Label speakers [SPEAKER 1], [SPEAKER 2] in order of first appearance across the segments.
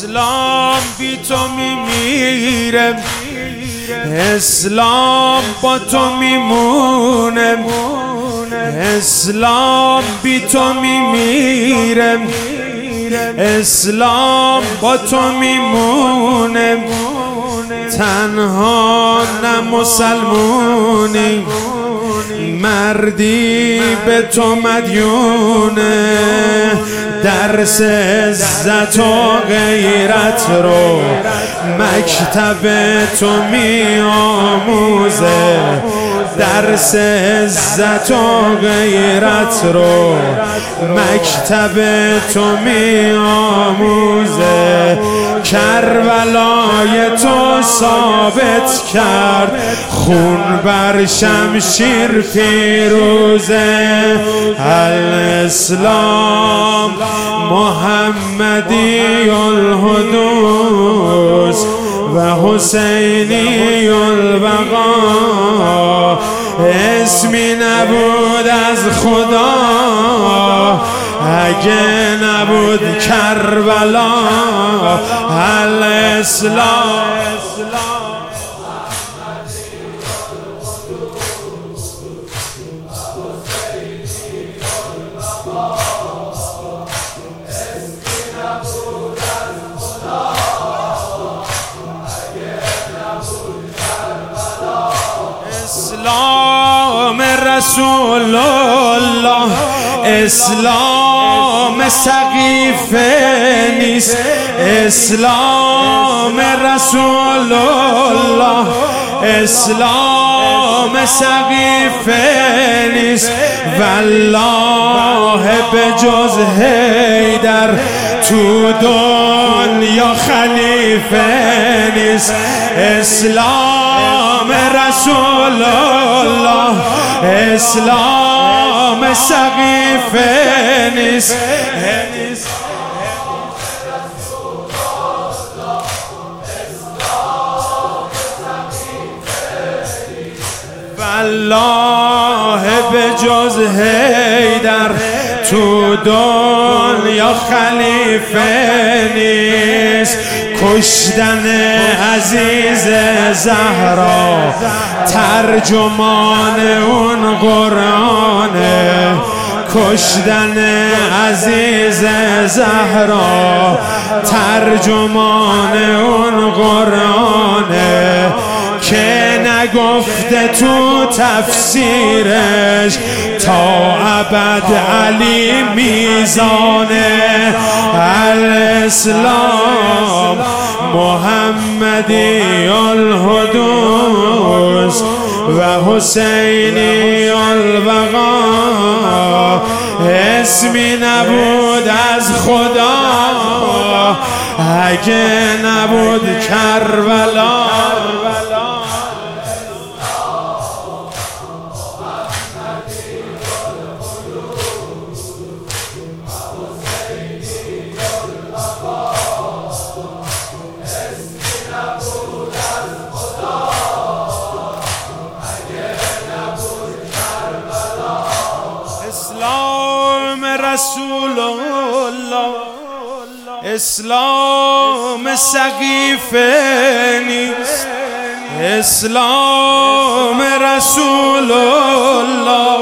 [SPEAKER 1] اسلام بی تو میمیره، اسلام با تو میمونه، اسلام بی تو میمیره، اسلام با تو میمونه. تنها نه مسلمونی، مردی به تو مدیونه. درس عزت و غیرت رو مکتب تو می آموزه، درس عزت و غیرت رو مکتب تو می آموزه. کربلای تو ثابت کرد خون بر شمشیر پیروزه. الاسلام محمدی الحدوث و حسینی البقا. اسمی نبود از خدا اگه نبود کربلا. الاسلام اسلام رسول الله، اسلام سقیفه نیست، اسلام رسول الله، اسلام سقیفه نیست. والله به جز حیدر تو دنیا خلیفه نیست. اسلام رسول الله، اسلام سقیفه نیست. والله به جز حیدر تو دنیا خلیفه نیست. کشتن عزیز زهرا ترجمان اون قرآنه، کشتن عزیز زهرا ترجمان اون قرآنه. که نگفته تو تفسیرش تا ابد علی میزانه. الاسلام محمدی الحدوث و حسینی البقا. اسمی نبود از خدا اگه نبود کربلا. اسلام رسول الله، اسلام سقیفه نیست، اسلام رسول الله،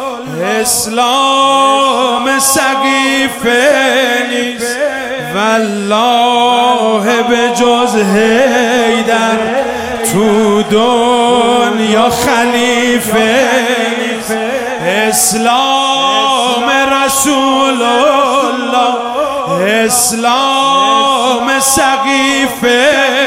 [SPEAKER 1] اسلام سقیفه نیست. والله به جز حیدر تو دنیا خلیفه نیست. اسلام رسول الله، اسلام سقیفه.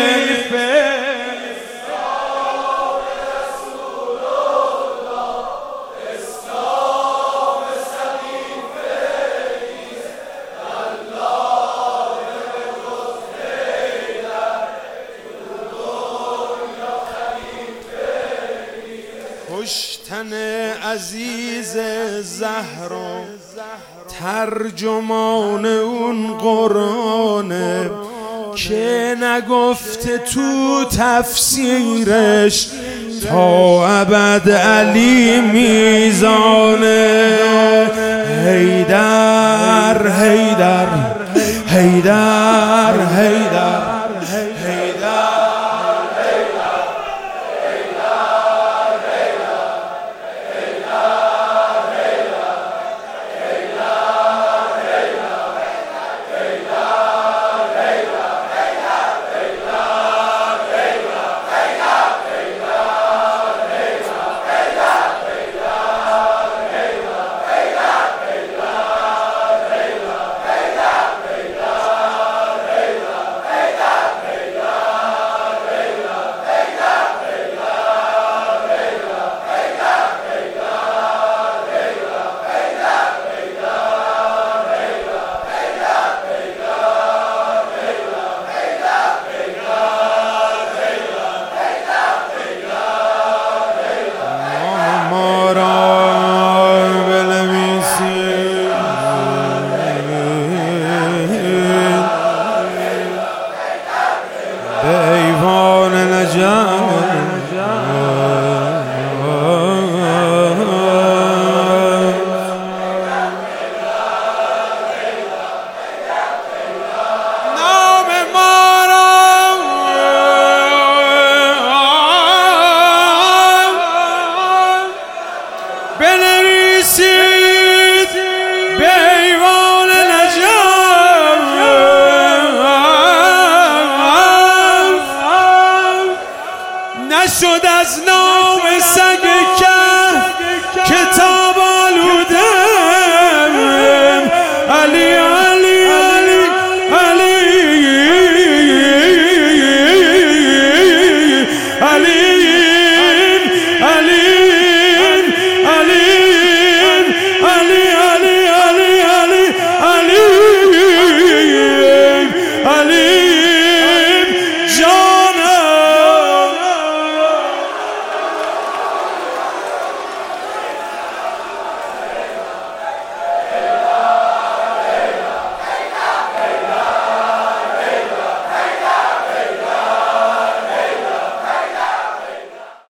[SPEAKER 1] کشتن عزیز زهرا ترجمان اون قرآنه. که نگفته تو تفسیرش تا ابد علی میزانه. حیدر حیدر حیدر حیدر حیدر بنویسید به ایوان نجف نشد از